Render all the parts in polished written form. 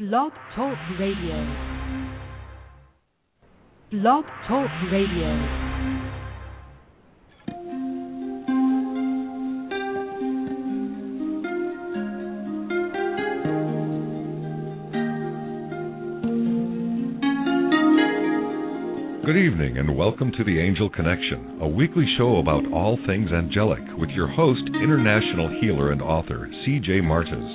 Blog Talk Radio. Blog Talk Radio. Good evening and welcome to The Angel Connection, a weekly show about all things angelic with your host, international healer and author, C.J. Martis.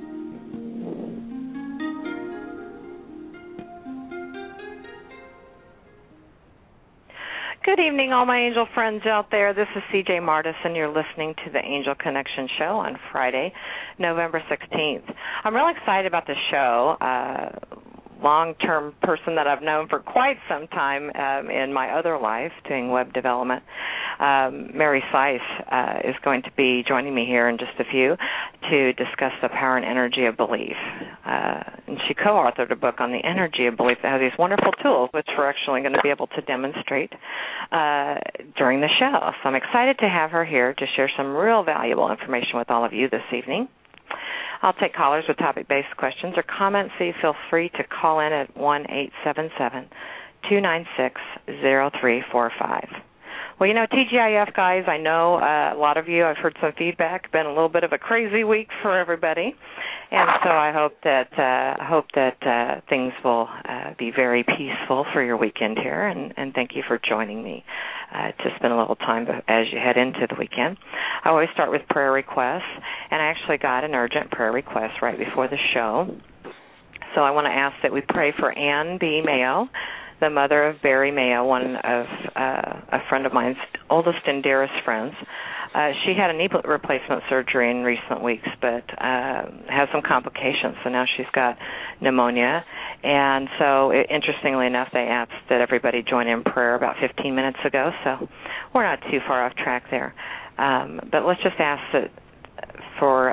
Good evening, all my angel friends out there. This is C.J. Martis, and you're listening to the Angel Connection show on Friday, November 16th. I'm really excited about this show. Long-term person that I've known for quite some time in my other life doing web development. Mary Seiss is going to be joining me here in just a few to discuss the power and energy of belief. And she co-authored a book on the energy of belief that has these wonderful tools, which we're actually going to be able to demonstrate during the show. So I'm excited to have her here to share some real valuable information with all of you this evening. I'll take callers with topic-based questions or comments, so you feel free to call in at 1-877-296-0345. Well, you know, TGIF, guys, I know a lot of you, I've heard some feedback, been a little bit of a crazy week for everybody, and so I hope that things will be very peaceful for your weekend here, and thank you for joining me to spend a little time as you head into the weekend. I always start with prayer requests, and I actually got an urgent prayer request right before the show. So I want to ask that we pray for Ann B. Mayo, the mother of Barry Mayo, one of a friend of mine's oldest and dearest friends. She had a knee replacement surgery in recent weeks, but has some complications, so now she's got pneumonia. And so, interestingly enough, they asked that everybody join in prayer about 15 minutes ago, so we're not too far off track there. But let's just ask that for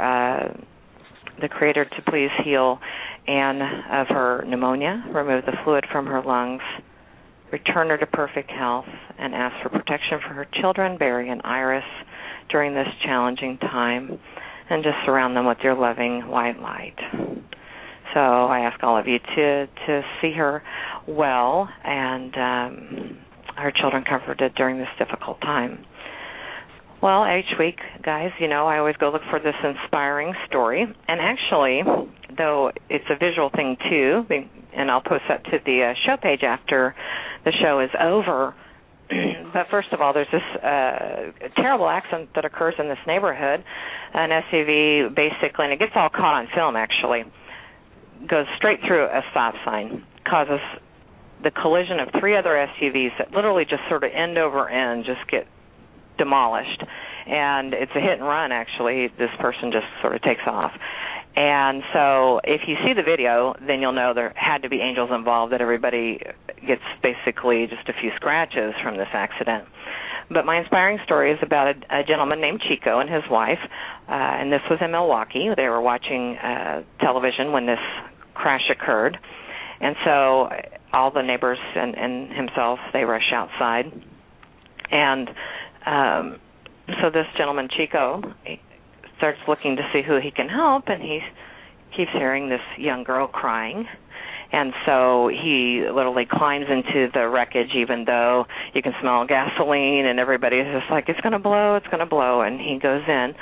the Creator to please heal Anne of her pneumonia, remove the fluid from her lungs, return her to perfect health, and ask for protection for her children, Barry and Iris, during this challenging time, and just surround them with your loving white light. So I ask all of you to see her well and her children comforted during this difficult time. Well, each week, guys, you know, I always go look for this inspiring story. And actually, though it's a visual thing too, and I'll post that to the show page after the show is over. But first of all, there's this terrible accident that occurs in this neighborhood. An SUV basically, and it gets all caught on film actually, goes straight through a stop sign, causes the collision of three other SUVs that literally just sort of end over end, just get demolished. And it's a hit and run, actually. This person just sort of takes off. And so if you see the video, then you'll know there had to be angels involved, that everybody gets basically just a few scratches from this accident. But my inspiring story is about a gentleman named Chico and his wife, and this was in Milwaukee. They were watching television when this crash occurred. And so all the neighbors and himself, they rush outside. And so this gentleman, Chico, starts looking to see who he can help, and he keeps hearing this young girl crying. And so he literally climbs into the wreckage, even though you can smell gasoline, and everybody's just like, it's going to blow, it's going to blow. And he goes in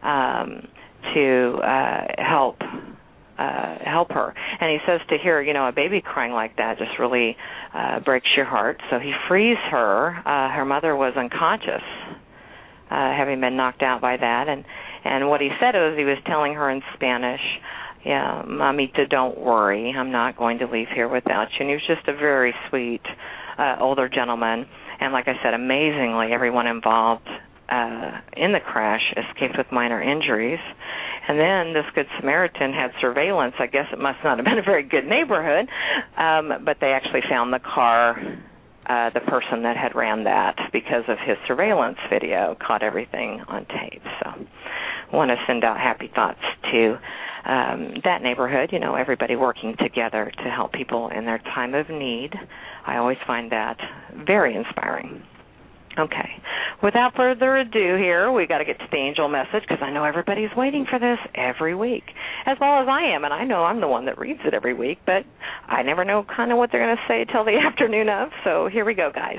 to help her. And he says to hear, you know, a baby crying like that just really breaks your heart. So he frees her. Her mother was unconscious, having been knocked out by that. And what he said was, he was telling her in Spanish, yeah, Mamita, don't worry, I'm not going to leave here without you. And he was just a very sweet older gentleman. And like I said, amazingly, everyone involved in the crash escaped with minor injuries. And then this Good Samaritan had surveillance. I guess it must not have been a very good neighborhood, but they actually found the car, the person that had ran that, because of his surveillance video, caught everything on tape. So I want to send out happy thoughts to that neighborhood, you know, everybody working together to help people in their time of need. I always find that very inspiring. Okay. Without further ado here, we got to get to the angel message because I know everybody's waiting for this every week, as well as I am, and I know I'm the one that reads it every week, but I never know kind of what they're going to say till the afternoon of, so here we go, guys.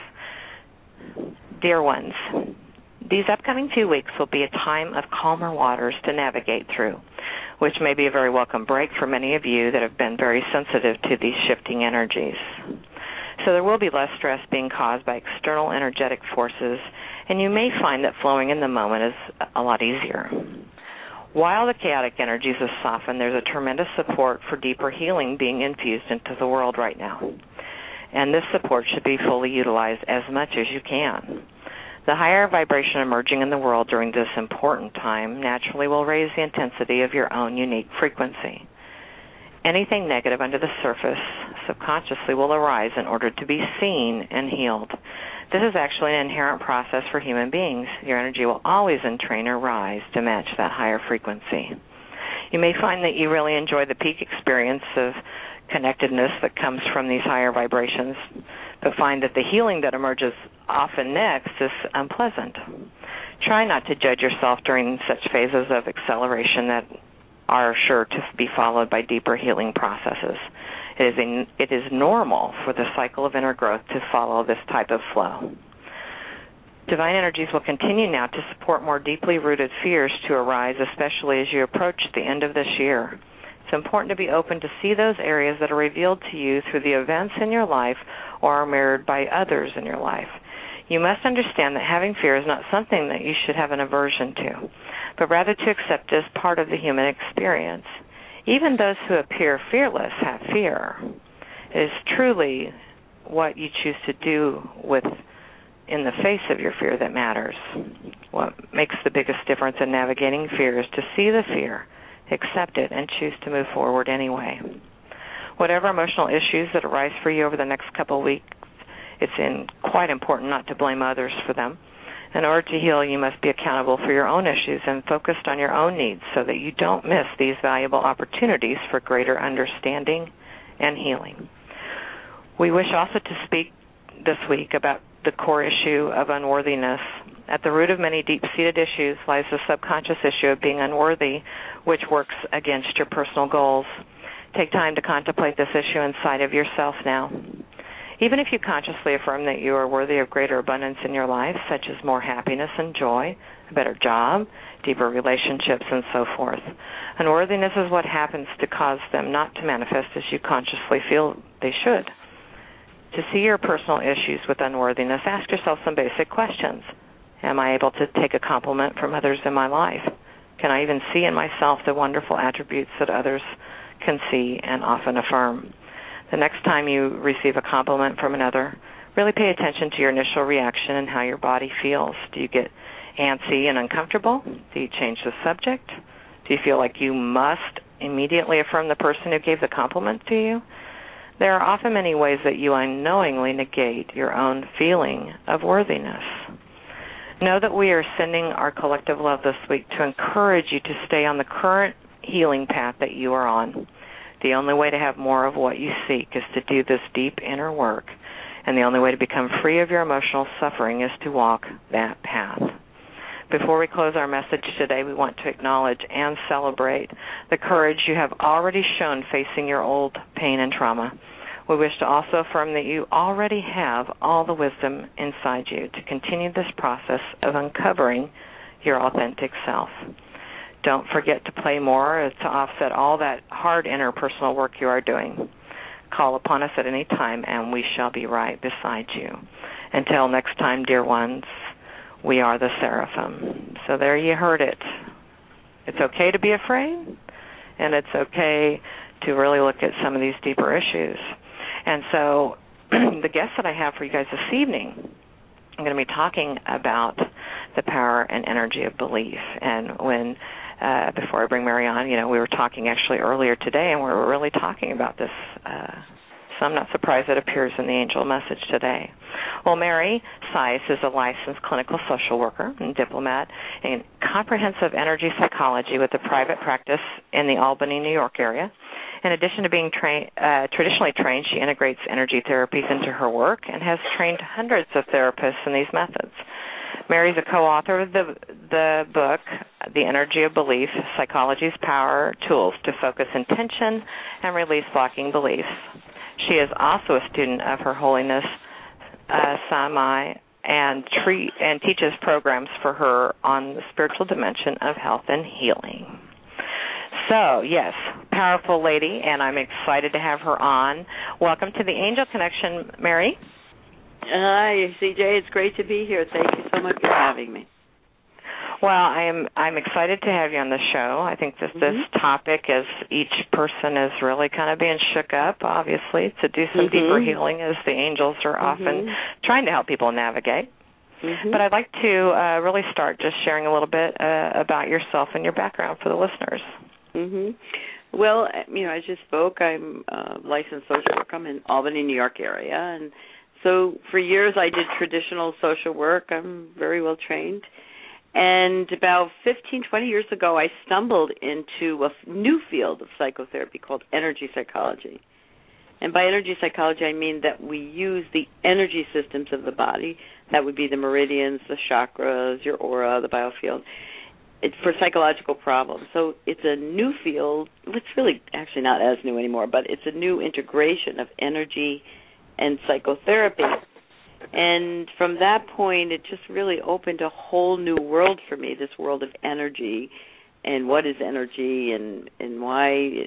Dear ones, these upcoming 2 weeks will be a time of calmer waters to navigate through, which may be a very welcome break for many of you that have been very sensitive to these shifting energies. So there will be less stress being caused by external energetic forces, and you may find that flowing in the moment is a lot easier. While the chaotic energies have softened, there's a tremendous support for deeper healing being infused into the world right now. And this support should be fully utilized as much as you can. The higher vibration emerging in the world during this important time naturally will raise the intensity of your own unique frequency. Anything negative under the surface subconsciously will arise in order to be seen and healed. This is actually an inherent process for human beings. Your energy will always entrain or rise to match that higher frequency. You may find that you really enjoy the peak experience of connectedness that comes from these higher vibrations, but find that the healing that emerges often next is unpleasant. Try not to judge yourself during such phases of acceleration that are sure to be followed by deeper healing processes. It is normal for the cycle of inner growth to follow this type of flow. Divine energies will continue now to support more deeply rooted fears to arise, especially as you approach the end of this year. It's important to be open to see those areas that are revealed to you through the events in your life or are mirrored by others in your life. You must understand that having fear is not something that you should have an aversion to, but rather to accept as part of the human experience. Even those who appear fearless have fear. It is truly what you choose to do in the face of your fear that matters. What makes the biggest difference in navigating fear is to see the fear, accept it, and choose to move forward anyway. Whatever emotional issues that arise for you over the next couple of weeks, it's quite important not to blame others for them. In order to heal, you must be accountable for your own issues and focused on your own needs so that you don't miss these valuable opportunities for greater understanding and healing. We wish also to speak this week about the core issue of unworthiness. At the root of many deep-seated issues lies the subconscious issue of being unworthy, which works against your personal goals. Take time to contemplate this issue inside of yourself now. Even if you consciously affirm that you are worthy of greater abundance in your life, such as more happiness and joy, a better job, deeper relationships, and so forth, unworthiness is what happens to cause them not to manifest as you consciously feel they should. To see your personal issues with unworthiness, ask yourself some basic questions. Am I able to take a compliment from others in my life? Can I even see in myself the wonderful attributes that others can see and often affirm? The next time you receive a compliment from another, really pay attention to your initial reaction and how your body feels. Do you get antsy and uncomfortable? Do you change the subject? Do you feel like you must immediately affirm the person who gave the compliment to you? There are often many ways that you unknowingly negate your own feeling of worthiness. Know that we are sending our collective love this week to encourage you to stay on the current healing path that you are on. The only way to have more of what you seek is to do this deep inner work, and the only way to become free of your emotional suffering is to walk that path. Before we close our message today, we want to acknowledge and celebrate the courage you have already shown facing your old pain and trauma. We wish to also affirm that you already have all the wisdom inside you to continue this process of uncovering your authentic self. Don't forget to play more to offset all that hard interpersonal work you are doing. Call upon us at any time, and we shall be right beside you. Until next time, dear ones, we are the Seraphim. So there you heard it. It's okay to be afraid, and it's okay to really look at some of these deeper issues. And so the guest that I have for you guys this evening, I'm going to be talking about the power and energy of belief. And when before I bring Mary on, we were talking actually earlier today, and we were really talking about this. So I'm not surprised it appears in the angel message today. Well, Mary Seiss is a licensed clinical social worker and diplomat in comprehensive energy psychology with a private practice in the Albany, New York area. In addition to being traditionally trained, she integrates energy therapies into her work and has trained hundreds of therapists in these methods. Mary's a co-author of the book, The Energy of Belief, Psychology's Power, Tools to Focus Intention and Release Blocking Beliefs. She is also a student of Her Holiness Sami and teaches programs for her on the spiritual dimension of health and healing. So, yes, powerful lady, and I'm excited to have her on. Welcome to the Angel Connection, Mary. Hi, CJ. It's great to be here. Thank you so much for having me. Well, I'm excited to have you on the show. I think that this topic, as each person is really kind of being shook up, obviously, to do some deeper healing, as the angels are often trying to help people navigate. But I'd like to really start just sharing a little bit about yourself and your background for the listeners. Well, as you spoke, I'm a licensed social worker. I'm in Albany, New York area, and so for years I did traditional social work. I'm very well trained. And about 15, 20 years ago, I stumbled into a new field of psychotherapy called energy psychology. And by energy psychology, I mean that we use the energy systems of the body. That would be the meridians, the chakras, your aura, the biofield. It's for psychological problems. So it's a new field. It's really actually not as new anymore, but it's a new integration of energy and psychotherapy. And from that point, it just really opened a whole new world for me, this world of energy and what is energy and why,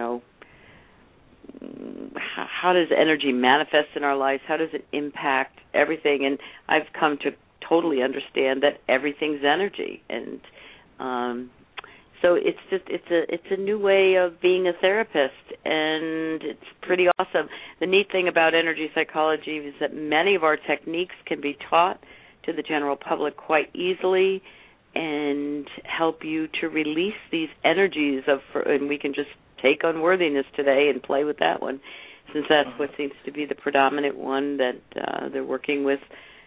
how does energy manifest in our lives? How does it impact everything? And I've come to totally understand that everything's energy. And so it's a new way of being a therapist, and it's pretty awesome. The neat thing about energy psychology is that many of our techniques can be taught to the general public quite easily and help you to release these energies and we can just take unworthiness today and play with that one, since that's what seems to be the predominant one that they're working with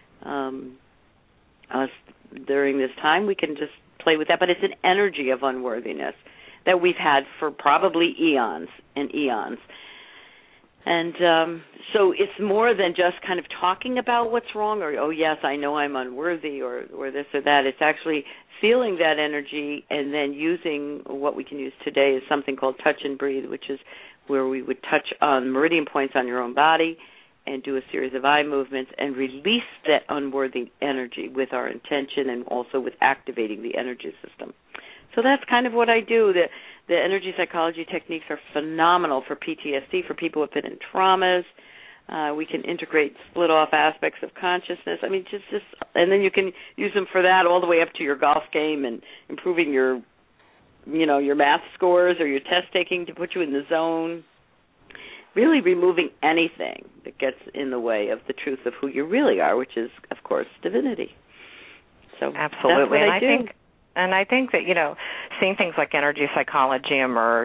us during this time. We can just play with that, but it's an energy of unworthiness that we've had for probably eons and eons. And so it's more than just kind of talking about what's wrong or, oh, yes, I know I'm unworthy or this or that. It's actually feeling that energy and then using what we can use today is something called touch and breathe, which is where we would touch on meridian points on your own body and do a series of eye movements and release that unworthy energy with our intention and also with activating the energy system. So that's kind of what I do. The energy psychology techniques are phenomenal for PTSD, for people who have been in traumas. We can integrate split-off aspects of consciousness. I mean, just and then you can use them for that all the way up to your golf game and improving your math scores or your test taking to put you in the zone. Really removing anything that gets in the way of the truth of who you really are, which is, of course, divinity. So absolutely, that's what I do. I think that seeing things like energy psychology emerge,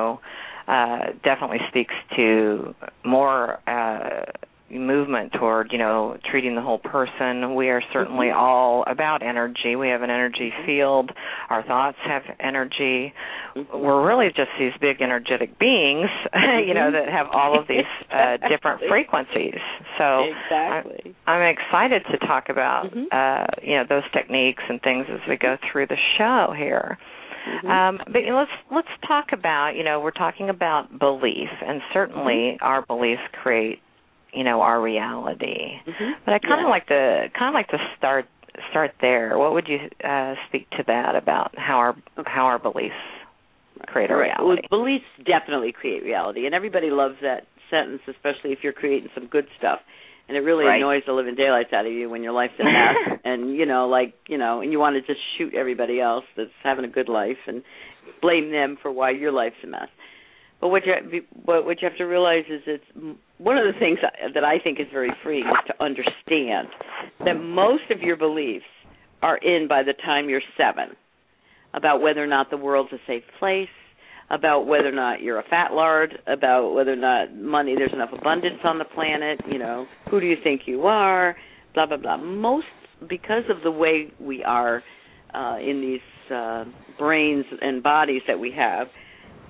definitely speaks to more movement toward, treating the whole person. We are certainly all about energy. We have an energy field. Our thoughts have energy. We're really just these big energetic beings, that have all of these different frequencies. So exactly. I'm excited to talk about, those techniques and things as we go through the show here. But let's talk about, we're talking about belief, and certainly our beliefs create our reality. But I kind of like to start there. What would you speak to that about how our beliefs create a reality? Well, beliefs definitely create reality, and everybody loves that sentence, especially if you're creating some good stuff. And it really annoys the living daylights out of you when your life's a mess, and and you want to just shoot everybody else that's having a good life and blame them for why your life's a mess. But what you have to realize is it's one of the things that I think is very freeing is to understand that most of your beliefs are in by the time you're 7 about whether or not the world's a safe place, about whether or not you're a fat lard, about whether or not there's enough abundance on the planet, who do you think you are, blah, blah, blah. Most, because of the way we are in these brains and bodies that we have,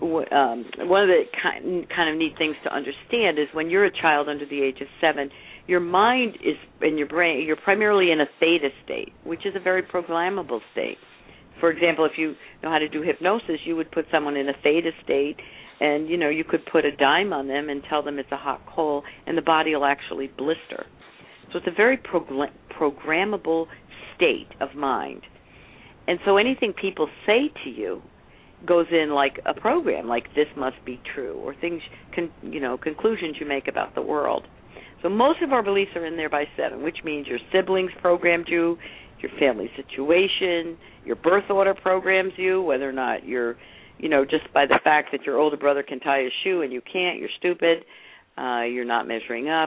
one of the kind of neat things to understand is when you're a child under the age of 7, your mind is and your brain, you're primarily in a theta state, which is a very programmable state. For example, if you know how to do hypnosis, you would put someone in a theta state, and you could put a dime on them and tell them it's a hot coal, and the body will actually blister. So it's a very programmable state of mind. And so anything people say to you goes in like a program, like this must be true, or things, conclusions you make about the world. So most of our beliefs are in there by 7, which means your siblings programmed you, your family situation, your birth order programs you, whether or not you're, just by the fact that your older brother can tie a shoe and you can't, you're stupid, you're not measuring up.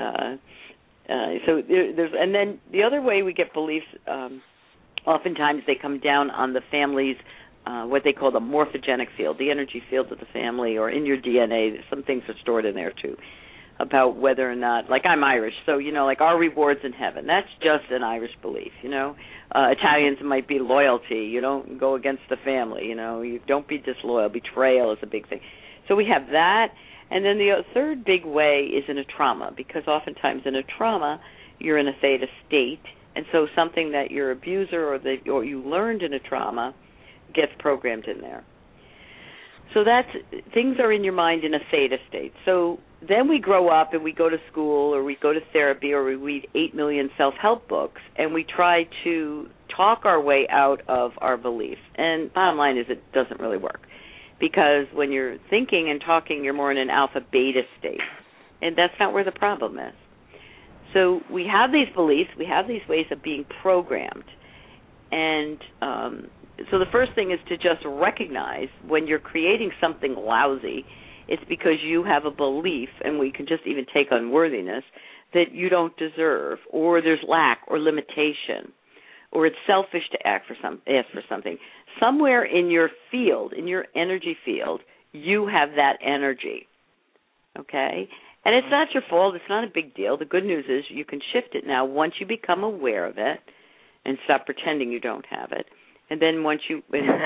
So there's, and then the other way we get beliefs, oftentimes they come down on the family's what they call the morphogenic field, the energy field of the family, or in your DNA. Some things are stored in there too, about whether or not, like I'm Irish, so like our rewards in heaven. That's just an Irish belief, Italians might be loyalty. You don't go against the family, you don't be disloyal. Betrayal is a big thing. So we have that, and then the third big way is in a trauma, because oftentimes in a trauma you're in a theta state, and so something that your abuser or you learned in a trauma gets programmed in there. So things are in your mind in a theta state. So then we grow up and we go to school or we go to therapy or we read 8 million self-help books and we try to talk our way out of our beliefs. And bottom line is it doesn't really work, because when you're thinking and talking, you're more in an alpha-beta state, and that's not where the problem is. So we have these beliefs, we have these ways of being programmed, and so the first thing is to just recognize when you're creating something lousy, it's because you have a belief, and we can just even take unworthiness, that you don't deserve, or there's lack or limitation, or it's selfish to ask for something. Somewhere in your field, in your energy field, you have that energy, okay? And it's not your fault. It's not a big deal. The good news is you can shift it now once you become aware of it and stop pretending you don't have it. And then once you,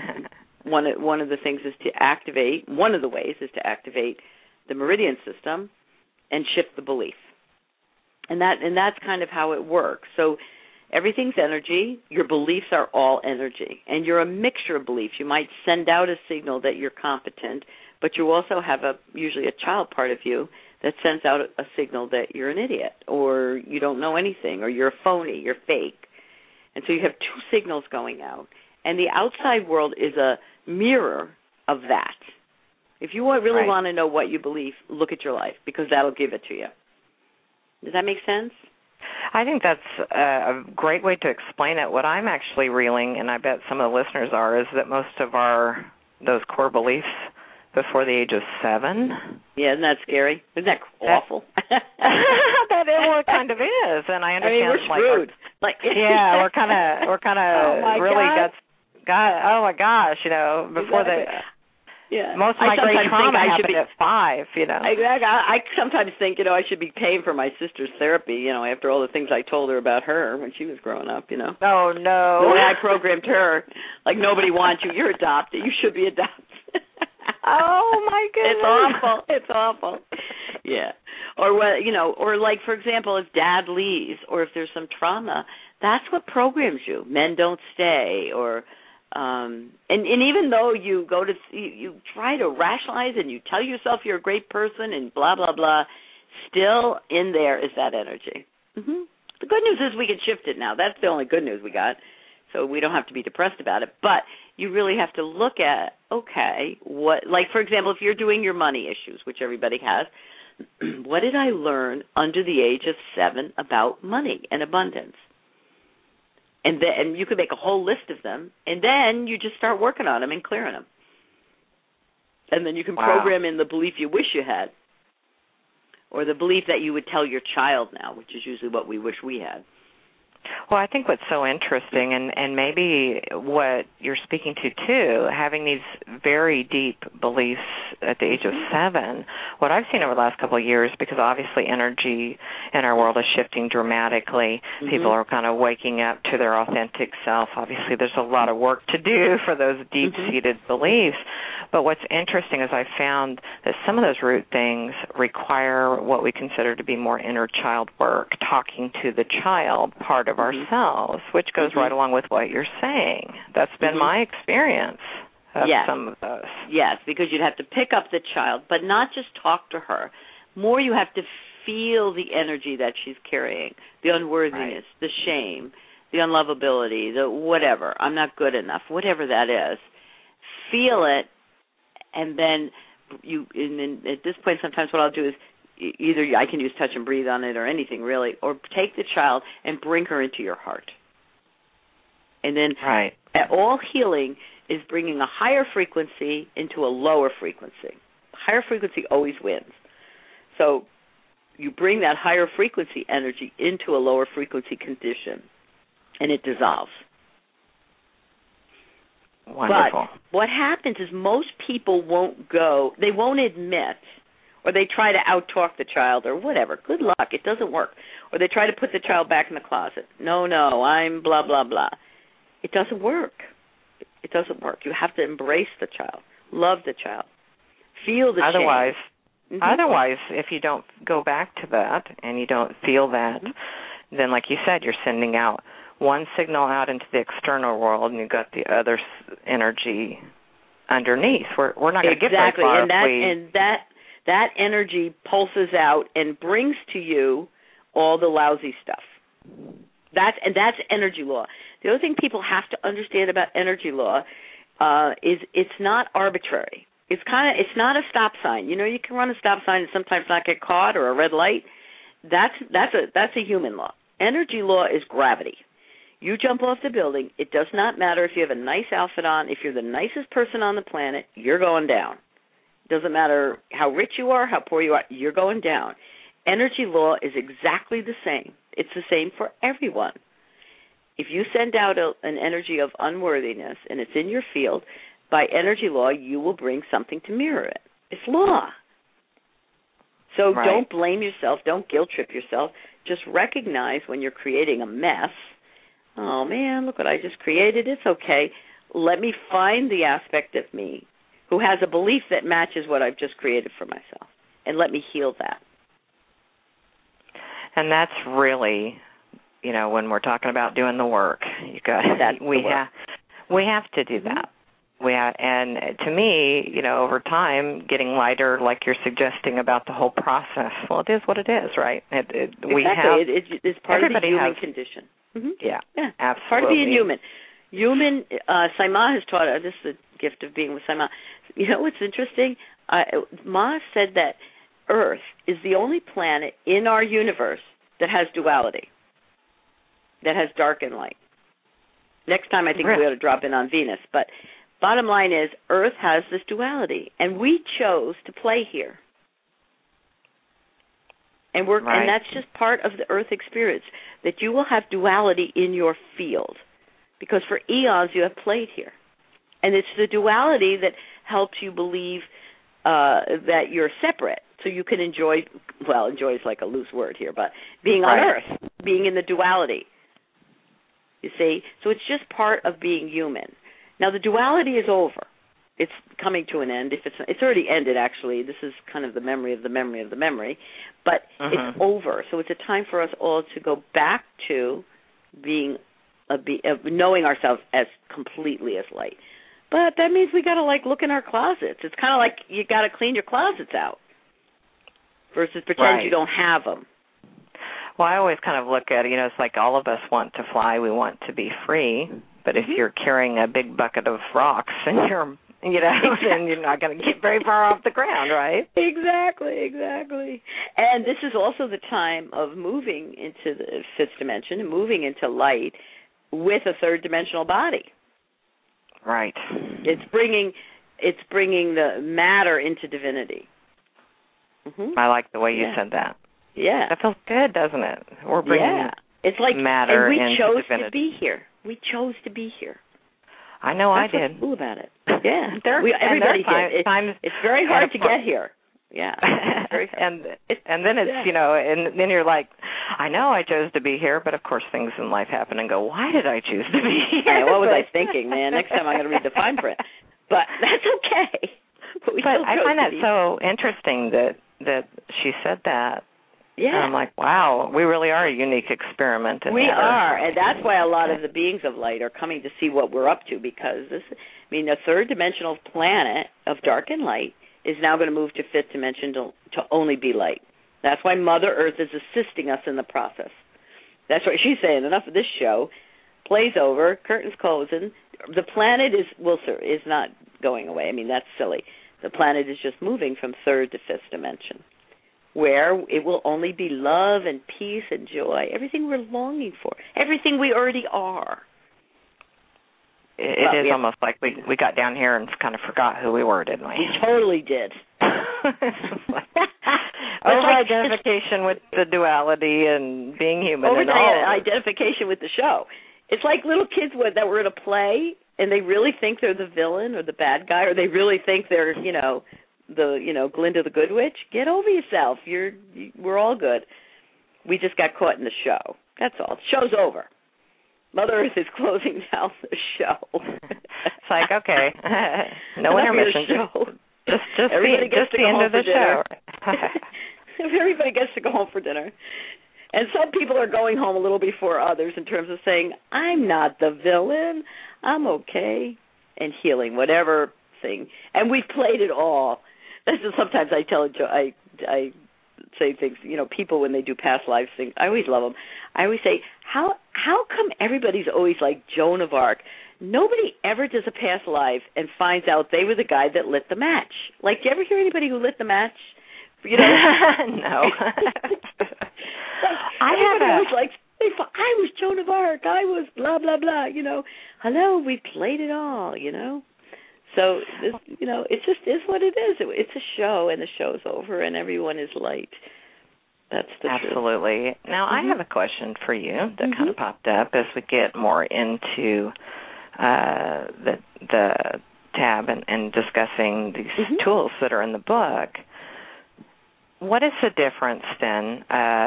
one of the things is to activate, one of the ways is to activate the meridian system and shift the belief. And that's kind of how it works. So everything's energy. Your beliefs are all energy. And you're a mixture of beliefs. You might send out a signal that you're competent, but you also have usually a child part of you that sends out a signal that you're an idiot or you don't know anything or you're a phony, you're fake. And so you have two signals going out. And the outside world is a mirror of that. If you really want to know what you believe, look at your life, because that'll give it to you. Does that make sense? I think that's a great way to explain it. What I'm actually reeling, and I bet some of the listeners are, is that most of those core beliefs before the age of 7. Yeah, isn't that scary? Isn't that awful? That it kind of is, and I understand. I mean, we're screwed. Yeah, we're kind of really God. Oh my gosh, before most of my great trauma happened at 5, I sometimes think, I should be paying for my sister's therapy, after all the things I told her about her when she was growing up, Oh, no. The way I programmed her, like, nobody wants you, you're adopted, you should be adopted. Oh, my goodness. It's awful. Yeah. Or like, for example, if dad leaves or if there's some trauma, that's what programs you. Men don't stay, or and even though you you try to rationalize and you tell yourself you're a great person and blah, blah, blah, still in there is that energy. Mm-hmm. The good news is we can shift it now. That's the only good news we got. So we don't have to be depressed about it. But you really have to look at, okay, like, for example, if you're doing your money issues, which everybody has, what did I learn under the age of 7 about money and abundance? And you could make a whole list of them, and then you just start working on them and clearing them. And then you can program in the belief you wish you had, or the belief that you would tell your child now, which is usually what we wish we had. Well, I think what's so interesting, and maybe what you're speaking to too, having these very deep beliefs at the age of 7, what I've seen over the last couple of years, because obviously energy in our world is shifting dramatically. People are kind of waking up to their authentic self. Obviously, there's a lot of work to do for those deep-seated beliefs. But what's interesting is I've found that some of those root things require what we consider to be more inner child work, talking to the child part of ourselves, which goes right along with what you're saying. That's been my experience of some of those. Yes, because you'd have to pick up the child, but not just talk to her. More you have to feel the energy that she's carrying, the unworthiness, the shame, the unlovability, the whatever, I'm not good enough, whatever that is. Feel it. And then at this point, sometimes what I'll do is either I can use touch and breathe on it or anything really, or take the child and bring her into your heart. And then all healing is bringing a higher frequency into a lower frequency. Higher frequency always wins. So you bring that higher frequency energy into a lower frequency condition, and it dissolves. Wonderful. But what happens is most people they won't admit, or they try to out-talk the child or whatever. Good luck. It doesn't work. Or they try to put the child back in the closet. No, I'm blah, blah, blah. It doesn't work. It doesn't work. You have to embrace the child, love the child, feel the shame. Otherwise, if you don't go back to that and you don't feel that, then like you said, you're sending out one signal out into the external world, and you've got the other energy underneath. We're not going to get very far. And that energy pulses out and brings to you all the lousy stuff. That's energy law. The other thing people have to understand about energy law is it's not arbitrary. It's not a stop sign. You know, you can run a stop sign and sometimes not get caught, or a red light. That's a human law. Energy law is gravity. You jump off the building, it does not matter if you have a nice outfit on, if you're the nicest person on the planet, you're going down. It doesn't matter how rich you are, how poor you are, you're going down. Energy law is exactly the same. It's the same for everyone. If you send out an energy of unworthiness and it's in your field, by energy law, you will bring something to mirror it. It's law. So don't blame yourself. Don't guilt trip yourself. Just recognize when you're creating a mess, oh, man, look what I just created. It's okay. Let me find the aspect of me who has a belief that matches what I've just created for myself, and let me heal that. And that's really, when we're talking about doing the work, we have to do that. And to me, over time, getting lighter, like you're suggesting about the whole process. Well, it is what it is, right? It's part of the human condition. Yeah, absolutely. Part of being human. Saima has taught us, this is the gift of being with Saima. You know what's interesting? Ma said that Earth is the only planet in our universe that has duality, that has dark and light. Next time I think we ought to drop in on Venus. But bottom line is Earth has this duality, and we chose to play here. And and that's just part of the Earth experience, that you will have duality in your field. Because for eons you have played here. And it's the duality that helps you believe that you're separate. So you can enjoy is like a loose word here, but being on Earth, being in the duality. You see? So it's just part of being human. Now the duality is over. It's coming to an end. It's already ended, actually. This is kind of the memory of the memory of the memory. But it's over. So it's a time for us all to go back to being knowing ourselves as completely as light. But that means we got to look in our closets. It's kind of like you got to clean your closets out versus pretend you don't have them. Well, I always kind of look at it, it's like all of us want to fly. We want to be free. But if you're carrying a big bucket of rocks and you're then you're not going to get very far off the ground, right? Exactly. And this is also the time of moving into the fifth dimension and moving into light with a third dimensional body. Right. It's bringing the matter into divinity. I like the way you said that. Yeah. That feels good, doesn't it? We're bringing It's like matter and we into chose divinity. to be here. We chose to be here. I know That's I did. What's cool about it. Yeah, everybody everybody did. It's very hard to get here. Yeah, and then it's and then you're like, I know I chose to be here, but of course things in life happen and go, why did I choose to be here? What was I thinking, man? Next time I'm going to read the fine print. But that's okay. But I find that so interesting that she said that. Yeah. And I'm like, wow, we really are a unique experiment. We are, and that's why a lot of the beings of light are coming to see what we're up to, because the third dimensional planet of dark and light is now going to move to fifth dimension to only be light. That's why Mother Earth is assisting us in the process. That's what she's saying. Enough of this show. Play's over. Curtain's closing. The planet is not going away. I mean, that's silly. The planet is just moving from third to fifth dimension, where it will only be love and peace and joy, everything we're longing for, everything we already are. It is almost like we got down here and kind of forgot who we were, didn't we? We totally did. Over-identification with the duality and being human. Over-identification with the show. It's like little kids that were in a play and they really think they're the villain or the bad guy, or they really think they're, Glinda the Good Witch. Get over yourself. We're all good. We just got caught in the show. That's all. The show's over. Mother Earth is closing down the show. It's like, okay, no intermission. Just everybody gets to the go end home of the for dinner. show. Everybody gets to go home for dinner. And some people are going home a little before others in terms of saying, I'm not the villain. I'm okay. And healing, whatever thing. And we've played it all. This is sometimes I tell a joke. I say things, people when they do past lives things, I always love them. I always say, how come everybody's always like Joan of Arc? Nobody ever does a past life and finds out they were the guy that lit the match. Like, do you ever hear anybody who lit the match? No. I was Joan of Arc. I was blah, blah, blah, Hello, we played it all, So, this, it just is what it is. It's a show, and the show's over, and everyone is light. That's the truth. Absolutely. Now, I have a question for you that kind of popped up as we get more into the tab and discussing these tools that are in the book. What is the difference then?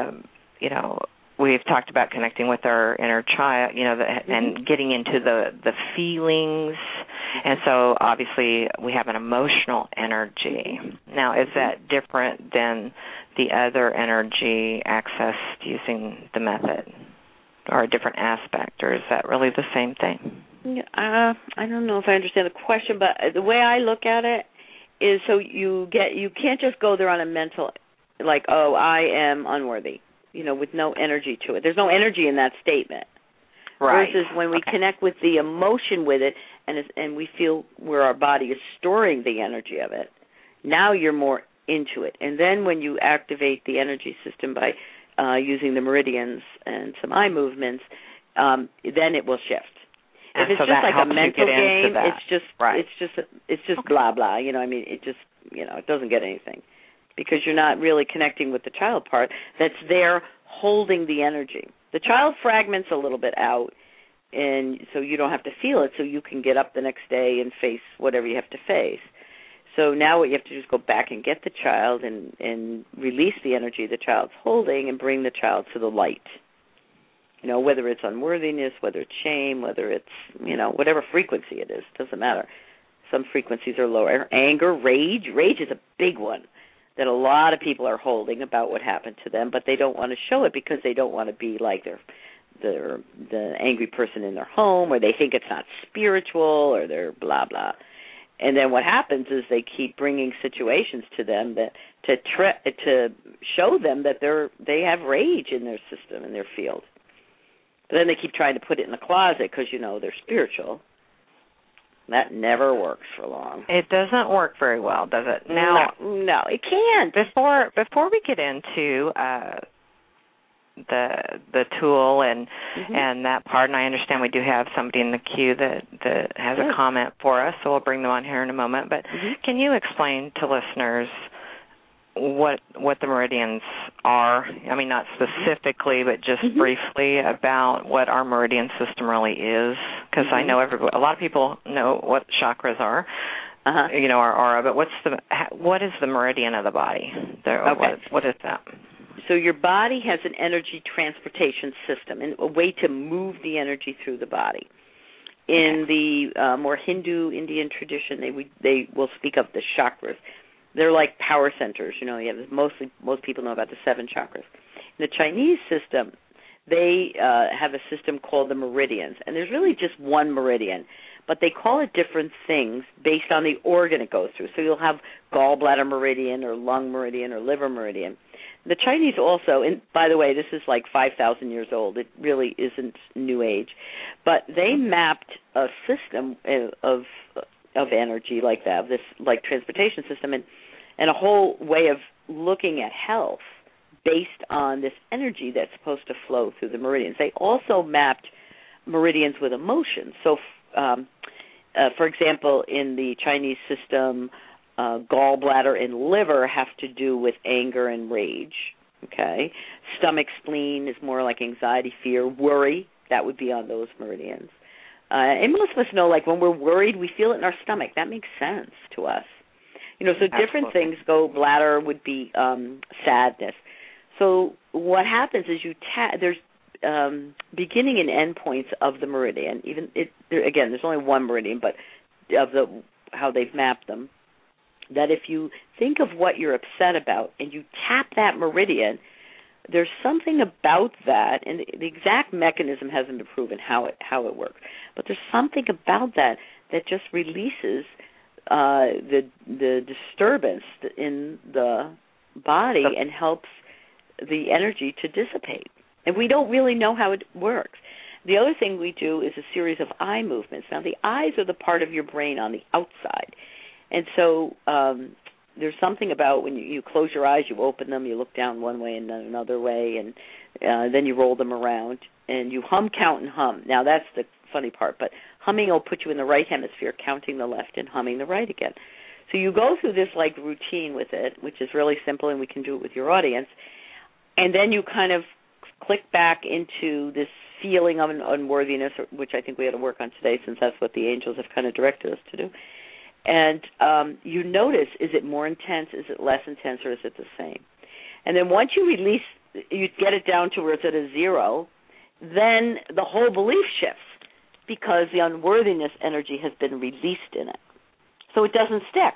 We've talked about connecting with our inner child, and getting into the feelings. And so, obviously, we have an emotional energy. Now, is that different than the other energy accessed using the method, or a different aspect, or is that really the same thing? I don't know if I understand the question, but the way I look at it is so you can't just go there on a mental, like, oh, I am unworthy, with no energy to it. There's no energy in that statement. Right. Versus when we connect with the emotion with it and we feel where our body is storing the energy of it, now you're more into it. And then when you activate the energy system by using the meridians and some eye movements, then it will shift. And if it's so just like a mental game, it's just blah blah. It just it doesn't get anything because you're not really connecting with the child part that's there holding the energy. The child fragments a little bit out, and so you don't have to feel it, so you can get up the next day and face whatever you have to face. So now what you have to do is go back and get the child and release the energy the child's holding and bring the child to the light. Whether it's unworthiness, whether it's shame, whether it's, whatever frequency it is, doesn't matter. Some frequencies are lower. Anger, rage. Rage is a big one that a lot of people are holding about what happened to them, but they don't want to show it because they don't want to be like the angry person in their home, or they think it's not spiritual, or they're blah, blah. And then what happens is they keep bringing situations to them that to show them that they have rage in their system, in their field. But then they keep trying to put it in the closet because, they're spiritual. That never works for long. It doesn't work very well, does it? Now, no, it can't. Before we get into the tool and that part, and I understand we do have somebody in the queue that has a comment for us, so we'll bring them on here in a moment. But can you explain to listeners what the meridians are, I mean, not specifically, but just briefly about what our meridian system really is? Because I know a lot of people know what chakras are, our aura, but what is the meridian of the body? What is that? So your body has an energy transportation system, and a way to move the energy through the body. In the more Hindu Indian tradition, they will speak of the chakras. They're like power centers. You have most people know about the 7 chakras. In the Chinese system, they have a system called the meridians, and there's really just one meridian, but they call it different things based on the organ it goes through. So you'll have gallbladder meridian or lung meridian or liver meridian. The Chinese also, and by the way, this is like 5,000 years old. It really isn't New Age, but they mapped a system of energy like that, this like transportation system, and a whole way of looking at health based on this energy that's supposed to flow through the meridians. They also mapped meridians with emotions. So, for example, in the Chinese system, gallbladder and liver have to do with anger and rage. Okay, stomach, spleen is more like anxiety, fear, worry. That would be on those meridians. And most of us know, like when we're worried, we feel it in our stomach. That makes sense to us. So different things go. Bladder would be sadness. So what happens is there's beginning and end points of the meridian. There's only one meridian, but of how they've mapped them. That if you think of what you're upset about and you tap that meridian, there's something about that, and the exact mechanism hasn't been proven how it works, but there's something about that just releases the disturbance in the body and helps the energy to dissipate. And we don't really know how it works. The other thing we do is a series of eye movements. Now, the eyes are the part of your brain on the outside. And so there's something about when you close your eyes, you open them, you look down one way and then another way, and then you roll them around, and you hum, count, and hum. Now, that's the funny part, but humming will put you in the right hemisphere, counting the left and humming the right again. So you go through this like routine with it, which is really simple, and we can do it with your audience, and then you kind of click back into this feeling of unworthiness, which I think we ought to work on today since that's what the angels have kind of directed us to do. And you notice, is it more intense, is it less intense, or is it the same? And then once you release, you get it down to where it's at a 0, then the whole belief shifts because the unworthiness energy has been released in it. So it doesn't stick.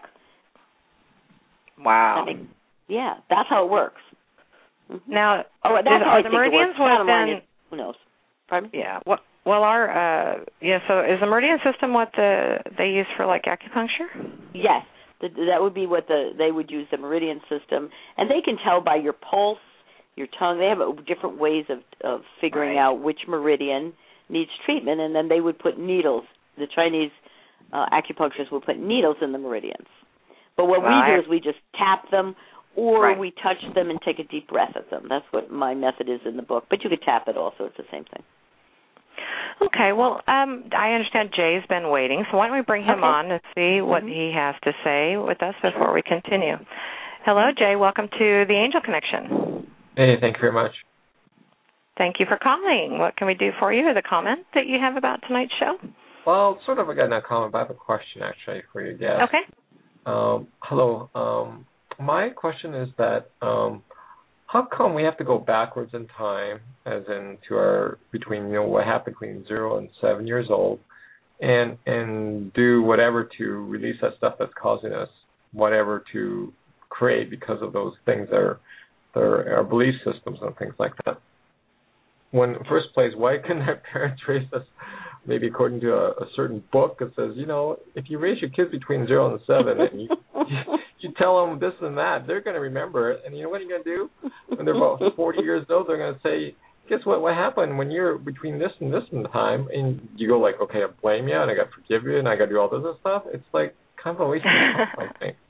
Wow. That's how it works. Now, that's how the meridians who knows? Pardon me? Yeah. So is the meridian system what they use for like acupuncture? Yes, that would be what they would use, the meridian system, and they can tell by your pulse, your tongue. They have different ways of figuring out which meridian needs treatment, and then they would put needles. The Chinese acupuncturists will put needles in the meridians. But what we do is we just tap them, or we touch them and take a deep breath at them. That's what my method is in the book. But you could tap it also. It's the same thing. Okay, well, I understand Jay's been waiting, so why don't we bring him on and see what he has to say with us before we continue. Hello, Jay. Welcome to the Angel Connection. Hey, thank you very much. Thank you for calling. What can we do for you? Or the comment that you have about tonight's show? Well, sort of again, a comment, but I have a question actually for your guest. Okay. Hello. My question is that how come we have to go backwards in time, as in between what happened between 0 and 7 years old, and do whatever to release that stuff that's causing us whatever to create because of those things that are our belief systems and things like that. When in the first place, why couldn't our parents raise us? Maybe according to a certain book that says, if you raise your kids between 0 and 7 and you tell them this and that, they're going to remember it. And you know what you're going to do? When they're about 40 years old, they're going to say, guess what happened when you're between this and time? And you go like, okay, I blame you, and I got to forgive you, and I got to do all this other stuff. It's like kind of a waste of time, I think.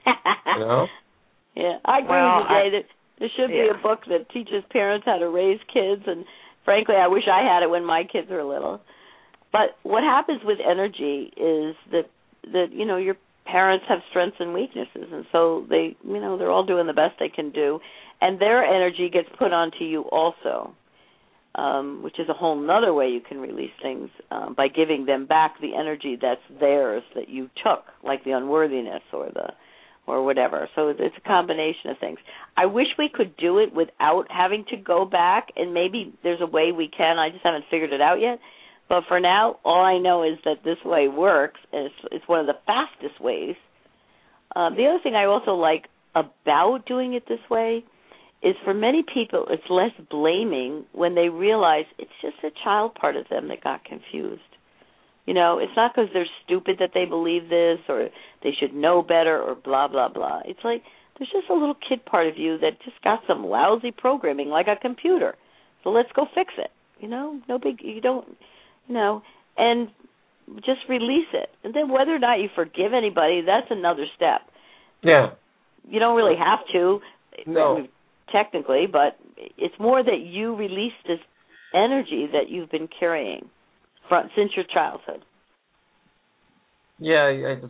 Yeah, I agree with you, Jay, that there should be a book that teaches parents how to raise kids, and frankly, I wish I had it when my kids were little. But what happens with energy is that parents have strengths and weaknesses, and so they, they're all doing the best they can do, and their energy gets put onto you also, which is a whole nother way you can release things, by giving them back the energy that's theirs that you took, like the unworthiness or whatever. So it's a combination of things. I wish we could do it without having to go back, and maybe there's a way we can. I just haven't figured it out yet. But for now, all I know is that this way works, and it's one of the fastest ways. The other thing I also like about doing it this way is for many people it's less blaming when they realize it's just a child part of them that got confused. It's not because they're stupid that they believe this or they should know better or blah, blah, blah. It's like there's just a little kid part of you that just got some lousy programming like a computer. So let's go fix it. No big, you don't, and just release it. And then whether or not you forgive anybody, that's another step. Yeah. You don't really have to, no, technically, but it's more that you release this energy that you've been carrying since your childhood. Yeah,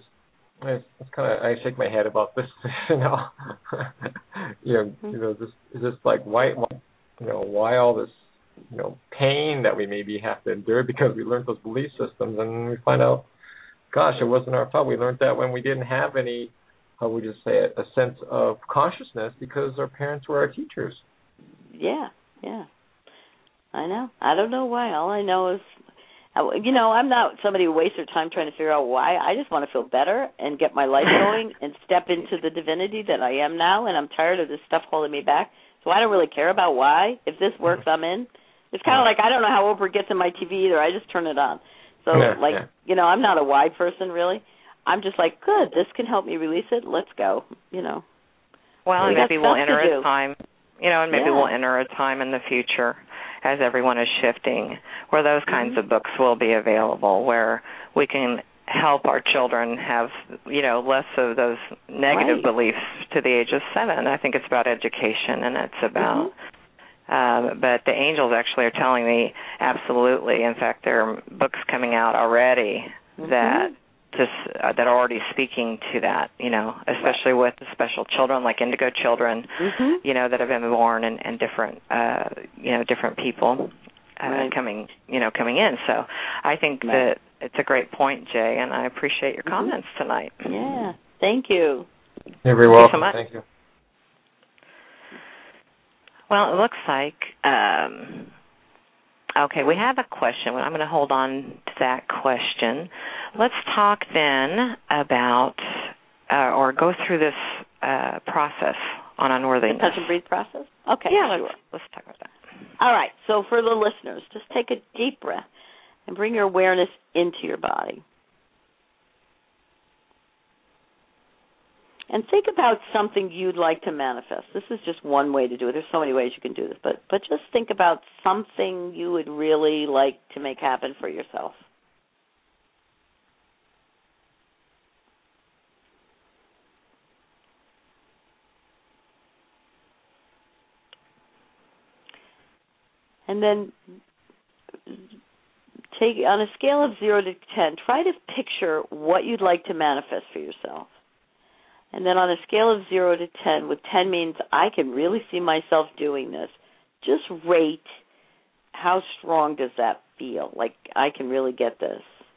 I shake my head about this. Just like why all this pain that we maybe have to endure because we learned those belief systems, and we find out, gosh, it wasn't our fault. We learned that when we didn't have any, how would you say it, a sense of consciousness because our parents were our teachers. Yeah. I know. I don't know why. All I know is, I'm not somebody who wastes their time trying to figure out why. I just want to feel better and get my life going and step into the divinity that I am now, and I'm tired of this stuff holding me back. So I don't really care about why. If this works, I'm in. It's kind of like I don't know how Oprah gets in my TV either. I just turn it on. So, I'm not a why person, really. I'm just like, good, this can help me release it. Let's go, Well, and maybe we'll enter a time, we'll enter a time in the future as everyone is shifting where those kinds of books will be available, where we can help our children have, less of those negative beliefs to the age of 7. I think it's about education, and it's about, but the angels actually are telling me absolutely. In fact, there are books coming out already that are already speaking to that, especially with the special children like indigo children, that have been born and different, different people coming in. So I think that it's a great point, Jay, and I appreciate your comments tonight. Yeah, thank you. You're very welcome. Thank you so much. Thank you. Well, it looks like, we have a question. I'm going to hold on to that question. Let's talk then about, or go through this process on unworthiness. The touch and breathe process? Okay. Yeah, let's talk about that. All right, so for the listeners, just take a deep breath and bring your awareness into your body. And think about something you'd like to manifest. This is just one way to do it. There's so many ways you can do this, but just think about something you would really like to make happen for yourself. And then take, on a scale of 0 to 10, try to picture what you'd like to manifest for yourself. And then on a scale of 0 to 10, with 10 means I can really see myself doing this, just rate how strong does that feel, like I can really get this.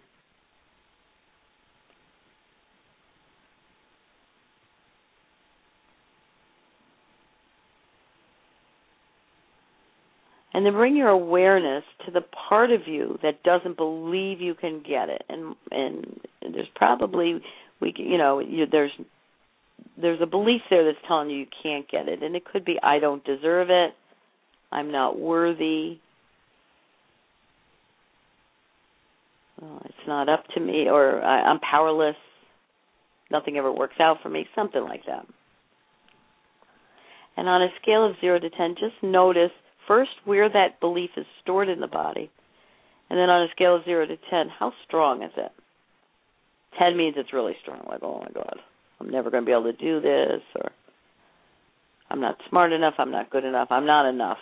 And then bring your awareness to the part of you that doesn't believe you can get it. And there's probably, there's a belief there that's telling you can't get it. And it could be, I don't deserve it, I'm not worthy, it's not up to me, or I'm powerless, nothing ever works out for me, something like that. And on a scale of 0 to 10, just notice first where that belief is stored in the body, and then on a scale of 0 to 10, how strong is it? 10 means it's really strong, like, oh my God, I'm never going to be able to do this, or I'm not smart enough, I'm not good enough, I'm not enough.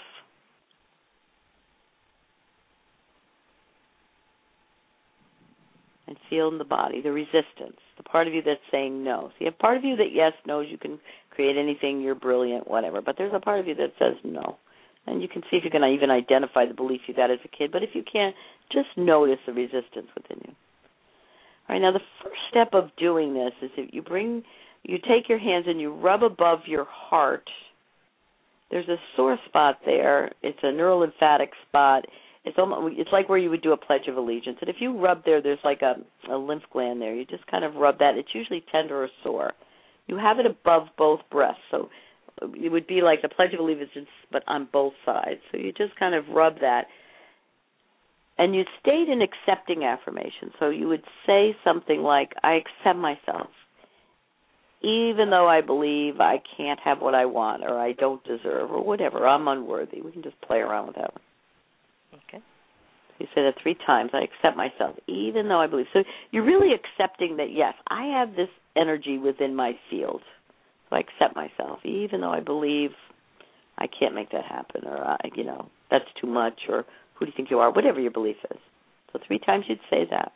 And feel in the body, the resistance, the part of you that's saying no. So you have part of you that, yes, knows you can create anything, you're brilliant, whatever, but there's a part of you that says no. And you can see if you can even identify the belief you got as a kid, but if you can't, just notice the resistance within you. All right, now the first step of doing this is if you take your hands and you rub above your heart. There's a sore spot there. It's a neurolymphatic spot. It's like where you would do a Pledge of Allegiance. And if you rub there, there's like a lymph gland there. You just kind of rub that. It's usually tender or sore. You have it above both breasts. So it would be like the Pledge of Allegiance, but on both sides. So you just kind of rub that. And you state an accepting affirmation. So you would say something like, I accept myself, even though I believe I can't have what I want or I don't deserve or whatever. I'm unworthy. We can just play around with that one. Okay. You say that 3 times. I accept myself, even though I believe. So you're really accepting that, yes, I have this energy within my field. So I accept myself, even though I believe I can't make that happen or, that's too much or who do you think you are, whatever your belief is. So 3 times you'd say that.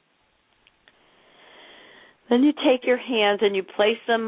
Then you take your hands and you place them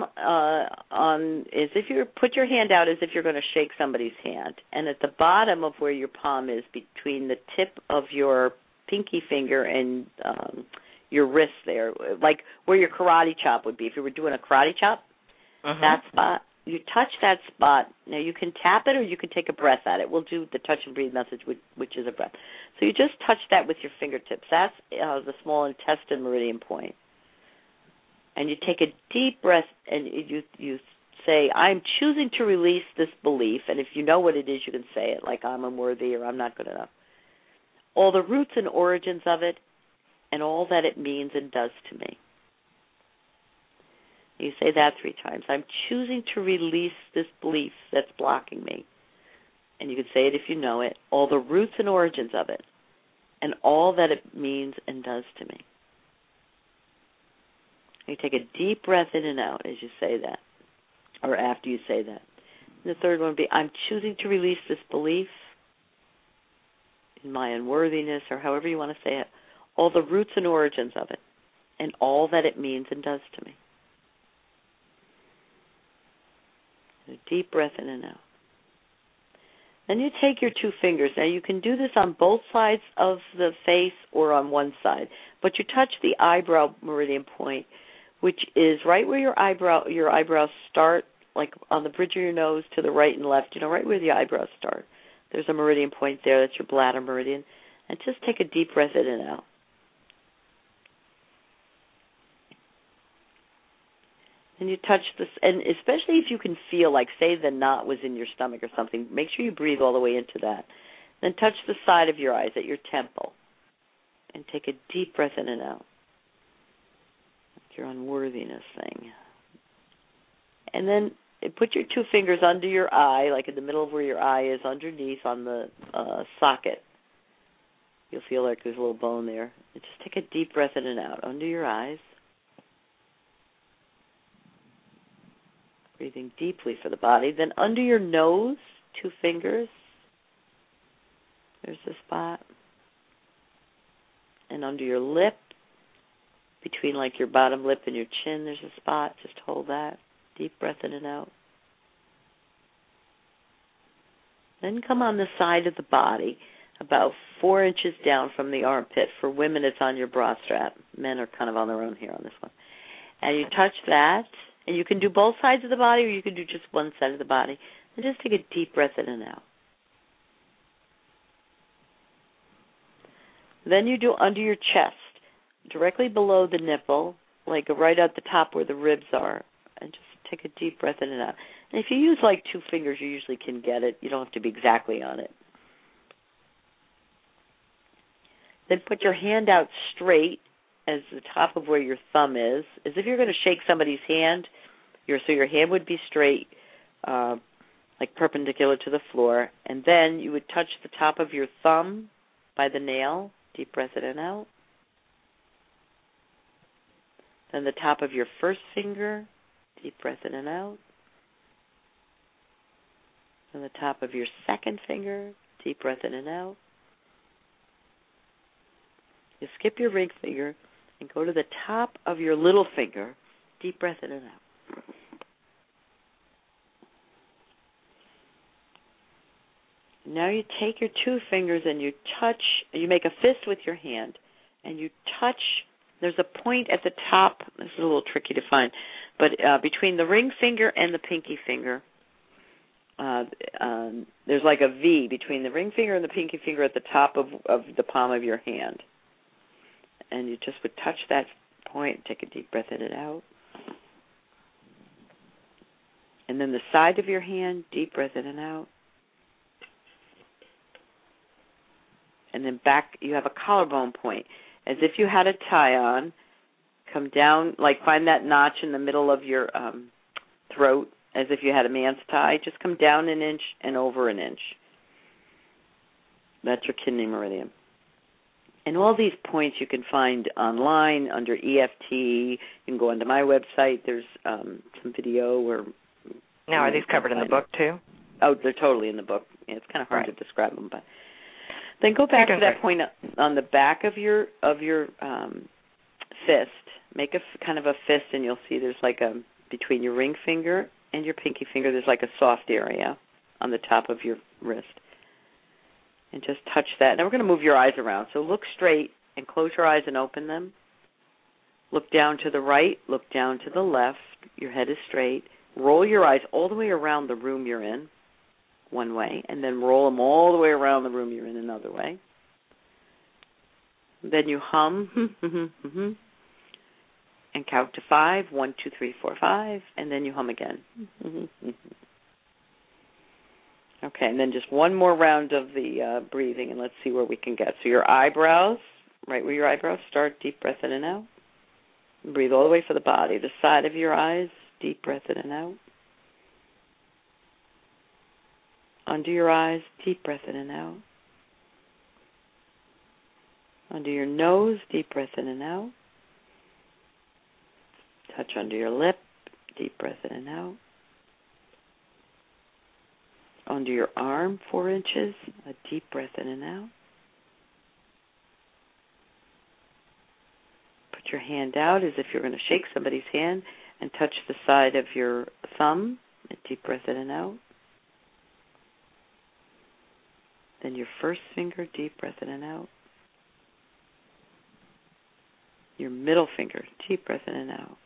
put your hand out as if you're going to shake somebody's hand. And at the bottom of where your palm is, between the tip of your pinky finger and your wrist there, like where your karate chop would be. If you were doing a karate chop, that spot, you touch that spot. Now you can tap it or you can take a breath at it. We'll do the touch and breathe method, which is a breath. So you just touch that with your fingertips. That's the small intestine meridian point. And you take a deep breath and you say, I'm choosing to release this belief. And if you know what it is, you can say it, like I'm unworthy or I'm not good enough. All the roots and origins of it and all that it means and does to me. You say that 3 times. I'm choosing to release this belief that's blocking me. And you can say it if you know it. All the roots and origins of it and all that it means and does to me. You take a deep breath in and out as you say that, or after you say that. And the third one would be, I'm choosing to release this belief in my unworthiness, or however you want to say it, all the roots and origins of it, and all that it means and does to me. And a deep breath in and out. Then you take your 2 fingers. Now you can do this on both sides of the face or on one side, but you touch the eyebrow meridian point, which is right where your eyebrows start, like on the bridge of your nose to the right and left, right where the eyebrows start. There's a meridian point there. That's your bladder meridian. And just take a deep breath in and out. And you touch this, and especially if you can feel, like say the knot was in your stomach or something, make sure you breathe all the way into that. Then touch the side of your eyes at your temple and take a deep breath in and out. Your unworthiness thing. And then put your 2 fingers under your eye, like in the middle of where your eye is, underneath on the socket. You'll feel like there's a little bone there. And just take a deep breath in and out under your eyes. Breathing deeply for the body. Then under your nose, 2 fingers. There's the spot. And under your lip, between like your bottom lip and your chin, there's a spot. Just hold that. Deep breath in and out. Then come on the side of the body, about 4 inches down from the armpit. For women, it's on your bra strap. Men are kind of on their own here on this one. And you touch that, and you can do both sides of the body, or you can do just one side of the body. And just take a deep breath in and out. Then you do under your chest, directly below the nipple, like right at the top where the ribs are, and just take a deep breath in and out. And if you use like 2 fingers, you usually can get it. You don't have to be exactly on it. Then put your hand out straight as the top of where your thumb is, as if you're going to shake somebody's hand. So your hand would be straight, like perpendicular to the floor, and then you would touch the top of your thumb by the nail. Deep breath in and out. Then the top of your first finger, deep breath in and out. Then the top of your second finger, deep breath in and out. You skip your ring finger, and go to the top of your little finger. Deep breath in and out. Now you take your two fingers and you make a fist with your hand, and you touch, there's a point at the top, this is a little tricky to find, but between the ring finger and the pinky finger, there's like a V between the ring finger and the pinky finger at the top of the palm of your hand. And you just would touch that point, take a deep breath in and out. And then the side of your hand, deep breath in and out. And then back, you have a collarbone point. As if you had a tie on, come down, like find that notch in the middle of your throat, as if you had a man's tie. Just come down an inch and over an inch. That's your kidney meridian. And all these points you can find online under EFT. You can go onto my website. There's some video where... Now, are these covered in the book, too? Oh, they're totally in the book. Yeah, it's kind of hard to describe them, but... Then go back to that point on the back of your fist. Make a kind of a fist, and you'll see there's like between your ring finger and your pinky finger, there's like a soft area on the top of your wrist. And just touch that. Now we're going to move your eyes around. So look straight and close your eyes and open them. Look down to the right. Look down to the left. Your head is straight. Roll your eyes all the way around the room you're in, one way, and then roll them all the way around the room you're in another way. Then you hum and count to 5. 1, 2, 3, 4, 5, and then you hum again. Okay, and then just one more round of the breathing, and let's see where we can get. So your eyebrows, right where your eyebrows start, deep breath in and out. Breathe all the way for the body. The side of your eyes, deep breath in and out. Under your eyes, deep breath in and out. Under your nose, deep breath in and out. Touch under your lip, deep breath in and out. Under your arm, 4 inches, a deep breath in and out. Put your hand out as if you're going to shake somebody's hand and touch the side of your thumb, a deep breath in and out. Then your first finger, deep breath in and out. Your middle finger, deep breath in and out.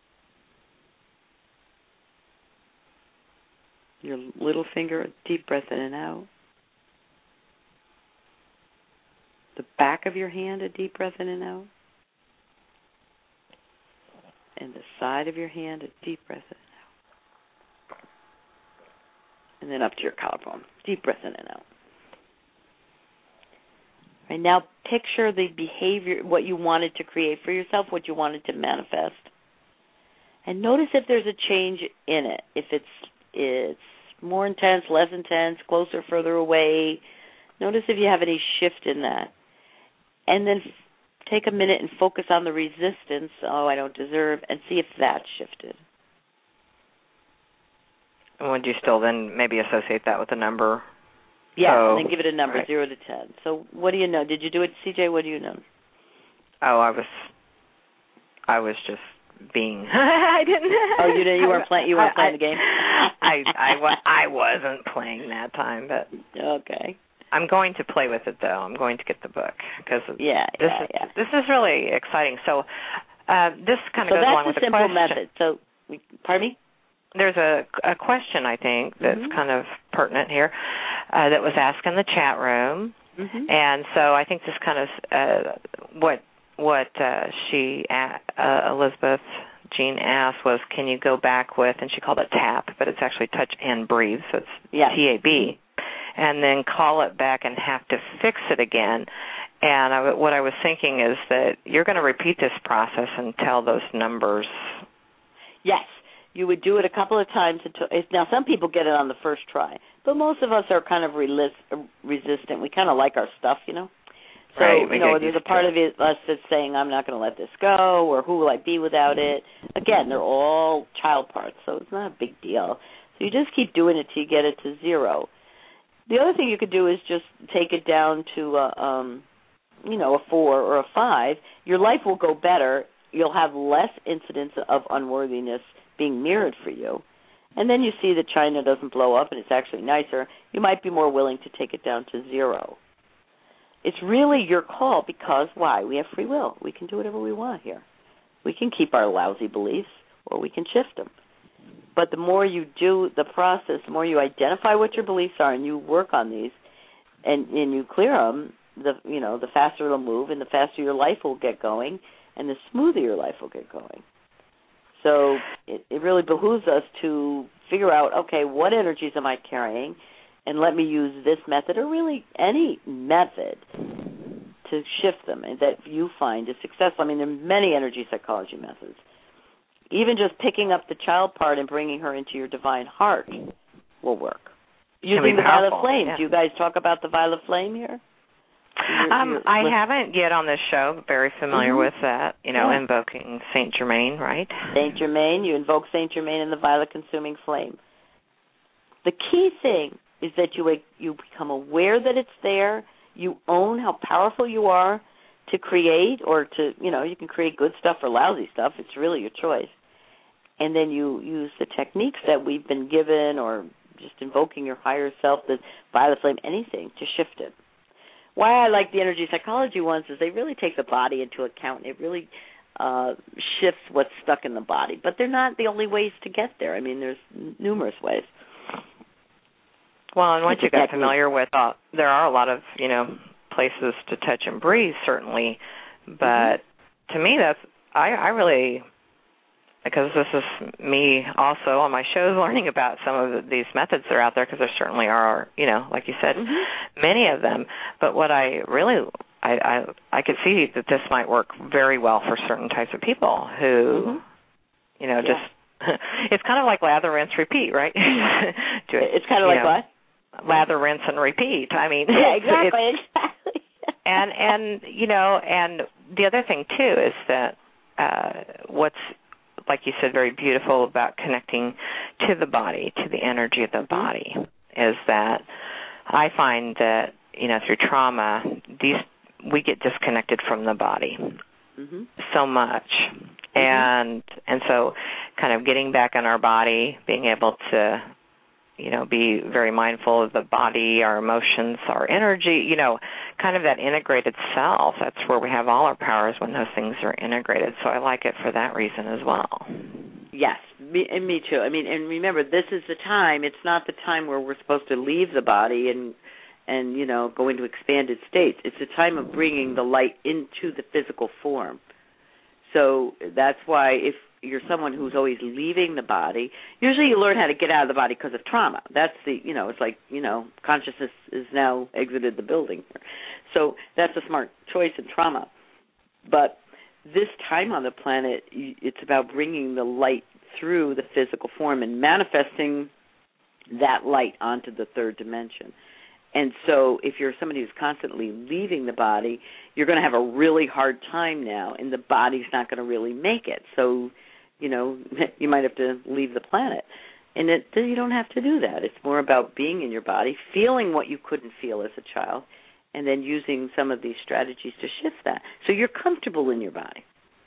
Your little finger, deep breath in and out. The back of your hand, a deep breath in and out. And the side of your hand, a deep breath in and out. And then up to your collarbone, deep breath in and out. Right, now picture the behavior, what you wanted to create for yourself, what you wanted to manifest. And notice if there's a change in it. If it's more intense, less intense, closer, further away. Notice if you have any shift in that. And then take a minute and focus on the resistance, I don't deserve, and see if that shifted. Would you still then maybe associate that with a number? Yeah, and then give it a number, 0 to 10. So what do you know? Did you do it, CJ? What do you know? Oh, I was just being. I didn't. Oh, you weren't playing. You weren't playing the game. I wasn't playing that time, but okay. I'm going to play with it though. I'm going to get the book because this is really exciting. So this kind of goes along with the question. So that's a simple method. So, pardon me. There's a question I think that's kind of pertinent here that was asked in the chat room, and so I think this kind of what she Elizabeth Jean asked was, can you go back with, and she called it TAP, but it's actually touch and breathe, so it's TAB, and then call it back and have to fix it again. And what I was thinking is that you're going to repeat this process until those numbers. Yes. You would do it a couple of times. Now, some people get it on the first try, but most of us are kind of resistant. We kind of like our stuff, So, there's a part of us that's saying, I'm not going to let this go, or who will I be without it? Again, they're all child parts, so it's not a big deal. So you just keep doing it till you get it to 0. The other thing you could do is just take it down to, a 4 or a 5, your life will go better. You'll have less incidents of unworthiness being mirrored for you. And then you see that China doesn't blow up and it's actually nicer. You might be more willing to take it down to 0. It's really your call because, why? We have free will. We can do whatever we want here. We can keep our lousy beliefs or we can shift them. But the more you do the process, the more you identify what your beliefs are and you work on these and you clear them, the faster it'll move and the faster your life will get going and the smoother your life will get going. So it really behooves us to figure out, okay, what energies am I carrying, and let me use this method or really any method to shift them and that you find is successful. I mean, there are many energy psychology methods. Even just picking up the child part and bringing her into your divine heart will work. Using the violet flame. Yeah. Do you guys talk about the violet flame here? I haven't yet on this show, but very familiar with that, invoking Saint Germain, right? Saint Germain, you invoke Saint Germain in the violet consuming flame. The key thing is that you become aware that it's there, you own how powerful you are to create or to, you can create good stuff or lousy stuff, it's really your choice. And then you use the techniques that we've been given or just invoking your higher self, the violet flame, anything to shift it. Why I like the energy psychology ones is they really take the body into account. It really shifts what's stuck in the body. But they're not the only ways to get there. I mean, there's numerous ways. Well, and once you get familiar with, there are a lot of, places to touch and breathe, certainly. But to me, I really, because this is me also on my shows learning about some of these methods that are out there, because there certainly are, like you said, many of them. But what I really, I could see that this might work very well for certain types of people who, just, it's kind of like lather, rinse, repeat, right? It's kind of like what? Lather, rinse, and repeat. I mean, yeah, exactly. And the other thing too is that what's, like you said, very beautiful about connecting to the body, to the energy of the body, is that I find that through trauma, we get disconnected from the body so much, and so kind of getting back in our body, being able to be very mindful of the body, our emotions, our energy, kind of that integrated self. That's where we have all our powers, when those things are integrated. So I like it for that reason as well. Yes, me too. I mean, and remember, this is the time. It's not the time where we're supposed to leave the body and go into expanded states. It's a time of bringing the light into the physical form. So that's why if you're someone who's always leaving the body, usually you learn how to get out of the body because of trauma. That's it's like, consciousness is now exited the building. So that's a smart choice in trauma. But this time on the planet, it's about bringing the light through the physical form and manifesting that light onto the third dimension. And so if you're somebody who's constantly leaving the body, you're going to have a really hard time now, and the body's not going to really make it. So, you might have to leave the planet. And you don't have to do that. It's more about being in your body, feeling what you couldn't feel as a child, and then using some of these strategies to shift that. So you're comfortable in your body.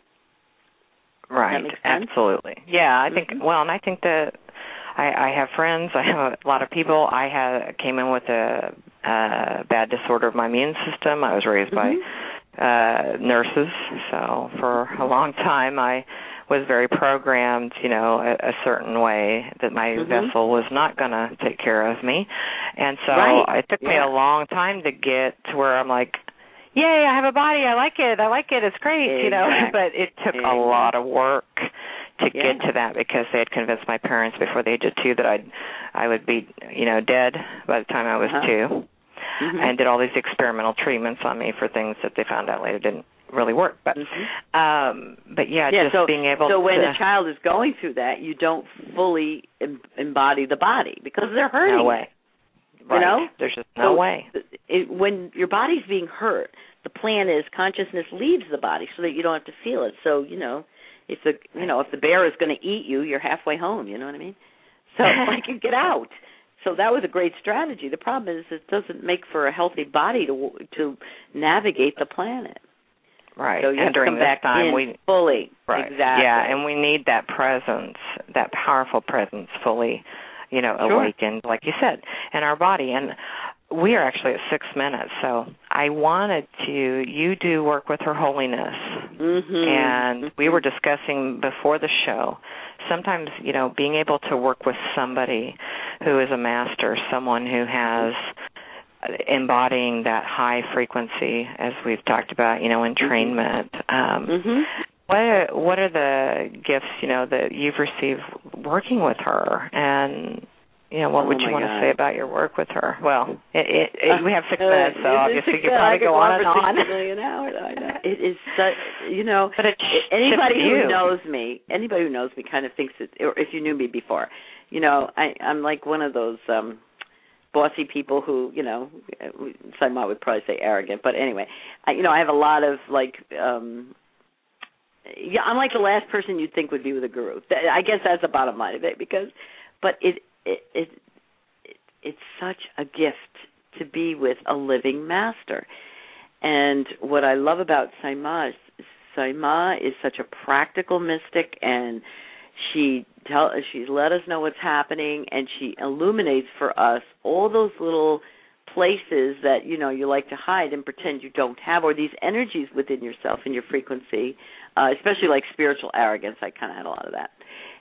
Right, absolutely. Yeah, I think, well, and I think that I have friends, I have a lot of people. I came in with a bad disorder of my immune system. I was raised by nurses, so for a long time I was very programmed, a certain way that my vessel was not going to take care of me. And so it took me a long time to get to where I'm like, yay, I have a body, I like it, it's great, but it took a lot of work to get to that, because they had convinced my parents before the age of 2 that I would be, dead by the time I was 2, and did all these experimental treatments on me for things that they found out later didn't really work. But being able to... So when a child is going through that, you don't fully embody the body because they're hurting. No way. Right. There's just no way. When your body's being hurt, the plan is consciousness leaves the body so that you don't have to feel it. So, if the bear is going to eat you, you're halfway home, you know what I mean? So you get out. So that was a great strategy. The problem is it doesn't make for a healthy body to navigate the planet. Right. So you have to come back in fully. Right. Exactly. Yeah, and we need that presence, that powerful presence fully, awakened, like you said, in our body. And we are actually at 6 minutes, so I wanted you do work with Her Holiness. And we were discussing before the show, sometimes, being able to work with somebody who is a master, someone who has embodying that high frequency, as we've talked about, entrainment. What are the gifts, that you've received working with her? And, what would you want to say about your work with her? Well, we have 6 minutes, so obviously you could probably go on and on. 6 million hours, I know. It is such, But anybody who knows me kind of thinks it, or if you knew me before, I'm like one of those bossy people who, Saima would probably say arrogant, but anyway, I have a lot of I'm like the last person you'd think would be with a guru. I guess that's the bottom line of it, but it's such a gift to be with a living master. And what I love about Saima is such a practical mystic, and she's let us know what's happening, and she illuminates for us all those little places that you like to hide and pretend you don't have, or these energies within yourself and your frequency, especially like spiritual arrogance. I kind of had a lot of that.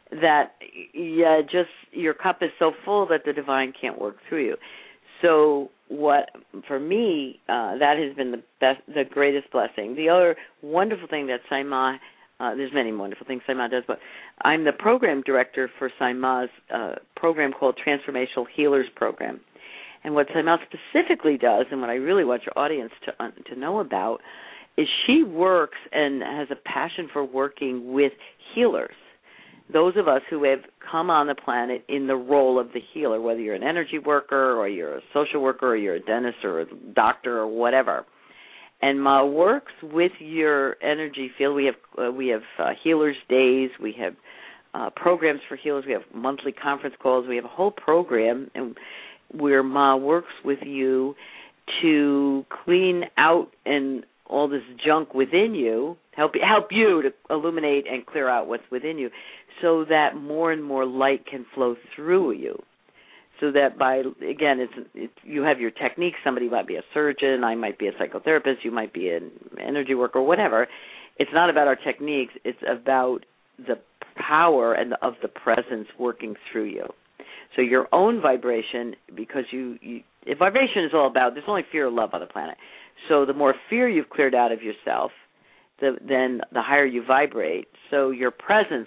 Just your cup is so full that the divine can't work through you. So for me, that has been the greatest blessing. The other wonderful thing that Saima, there's many wonderful things Saima does, but I'm the program director for Saima's program called Transformational Healers Program. And what Saima specifically does, and what I really want your audience to know about, is she works and has a passion for working with healers. Those of us who have come on the planet in the role of the healer, whether you're an energy worker or you're a social worker or you're a dentist or a doctor or whatever. And Ma works with your energy field. We have healers days. We have programs for healers. We have monthly conference calls. We have a whole program where Ma works with you to clean out and all this junk within you, help you to illuminate and clear out what's within you, so that more and more light can flow through you. So that you have your techniques. Somebody might be a surgeon, I might be a psychotherapist, you might be an energy worker, whatever. It's not about our techniques. It's about the power of the presence working through you. So your own vibration, because if vibration is all about, there's only fear and love on the planet. So the more fear you've cleared out of yourself, then the higher you vibrate. So your presence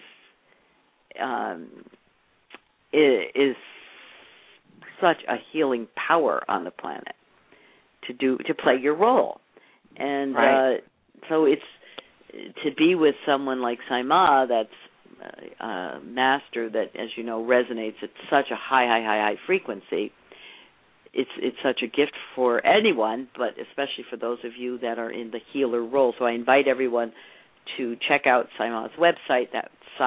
is such a healing power on the planet to play your role. And so it's to be with someone like Saima, that's a master that, as you know, resonates at such a high frequency. It's such a gift for anyone, but especially for those of you that are in the healer role. So I invite everyone to check out Saima's website, that's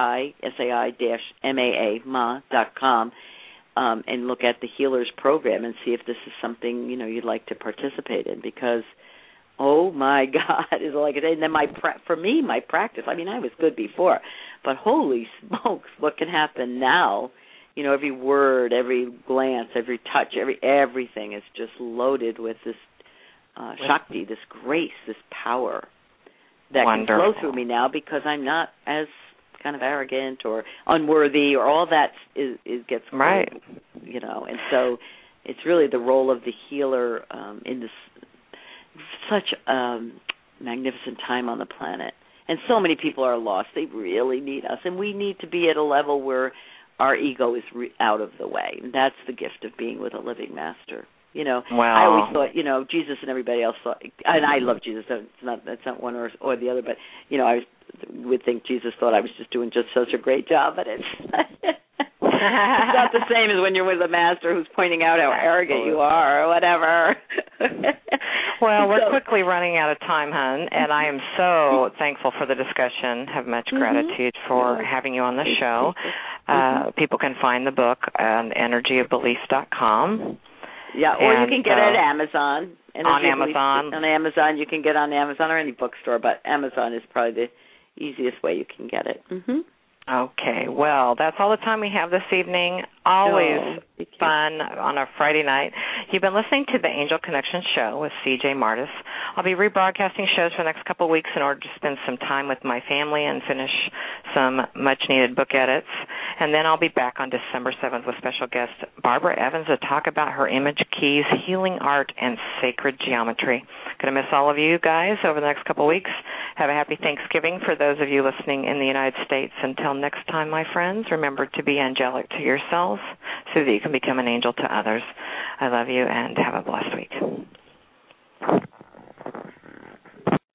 sai-ma.com, and look at the Healers Program and see if this is something, you'd like to participate in, because, oh, my God, is all I can say. And then for me, my practice, I was good before, but holy smokes, what can happen now? Every word, every glance, every touch, everything is just loaded with this Shakti, this grace, this power that can flow through me now, because I'm not as kind of arrogant or unworthy, or all that gets right. And so it's really the role of the healer in this such magnificent time on the planet. And so many people are lost. They really need us, and we need to be at a level where our ego is out of the way. And that's the gift of being with a living master. Wow. I always thought, Jesus and everybody else thought, and I love Jesus. It's not one or the other, but I would think Jesus thought I was just doing such a great job, but it's not the same as when you're with a master who's pointing out how arrogant you are or whatever. Well, we're quickly running out of time, hon, and I am so thankful for the discussion. Have much gratitude for having you on the show. People can find the book on energyofbelief.com. Yeah, or you can get it at Amazon. On Amazon. On Amazon. You can get it on Amazon or any bookstore, but Amazon is probably the easiest way you can get it. Okay, well, that's all the time we have this evening. Always fun on a Friday night. You've been listening to the Angel Connection Show with C.J. Martis. I'll be rebroadcasting shows for the next couple of weeks in order to spend some time with my family and finish some much-needed book edits. And then I'll be back on December 7th with special guest Barbara Evans to talk about her image keys, healing art, and sacred geometry. Going to miss all of you guys over the next couple of weeks. Have a happy Thanksgiving for those of you listening in the United States. Until next time, my friends, remember to be angelic to yourselves so that you can become an angel to others. I love you and have a blessed week.